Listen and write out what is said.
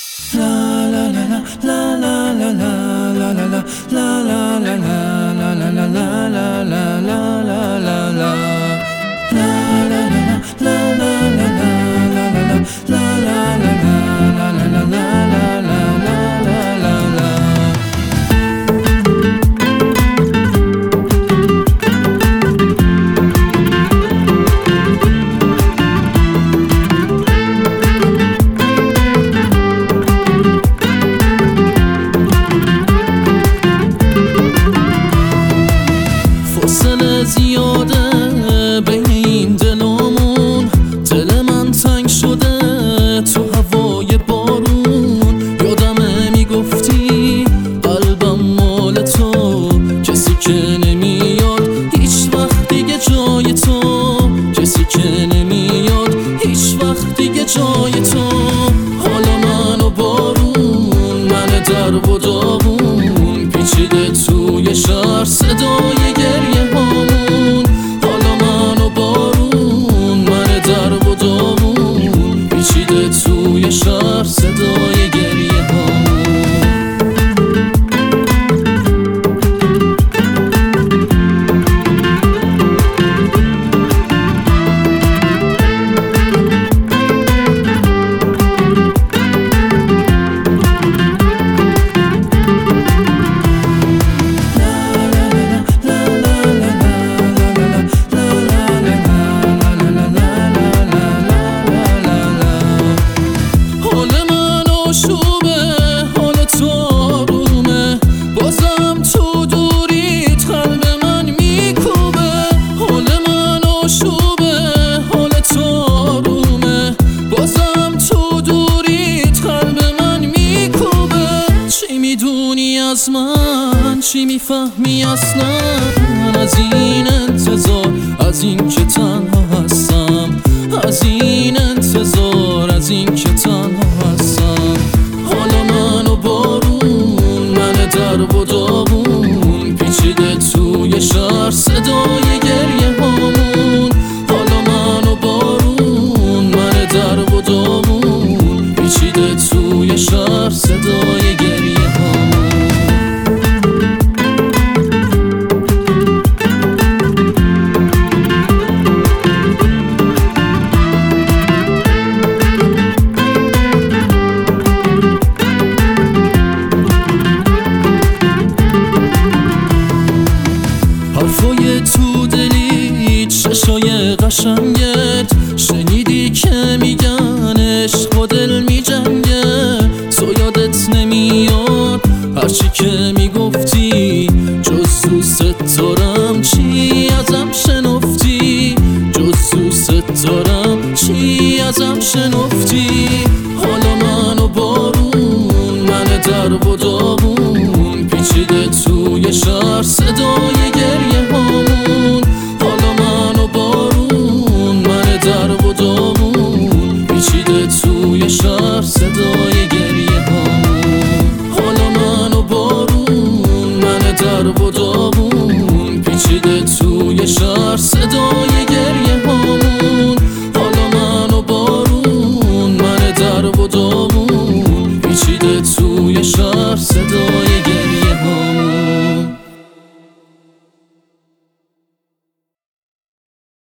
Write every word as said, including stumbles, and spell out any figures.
فاصله زیاده بین این دلامون، دل من تنگ شده تو هوای بارون. یادمه میگفتی قلبم مال تو، کسی که نمیاد هیچ وقت دیگه جای تو، کسی که نمیاد هیچ وقت دیگه جای تو. حالا من و بارون، من در و داغون، پیچیده توی شهر صدای گریه هامون. حالا من و بارون، من در و داغون، پیچیده توی شهر صدای گریه هامون. از من چی میفهمی اصلا از این انتظار، از این که تنها هستم، از این انتظار، از این که تنها هستم. حالا من و بارون، من در و داغون، پیچیده توی شهر صدای گریه هامون. حالا من و بارون، من در و داغون، پیچیده توی شهر صدای گریه هامون. حرفای تو دلی، چشای قشنگت، شنیدی که میگن عشق و دل میجنگه. تو یادت نمیاد هرچی که میگفتی، جز دوست دارم چی ازم شنفتی، جز دوست دارم چی ازم شنفتی.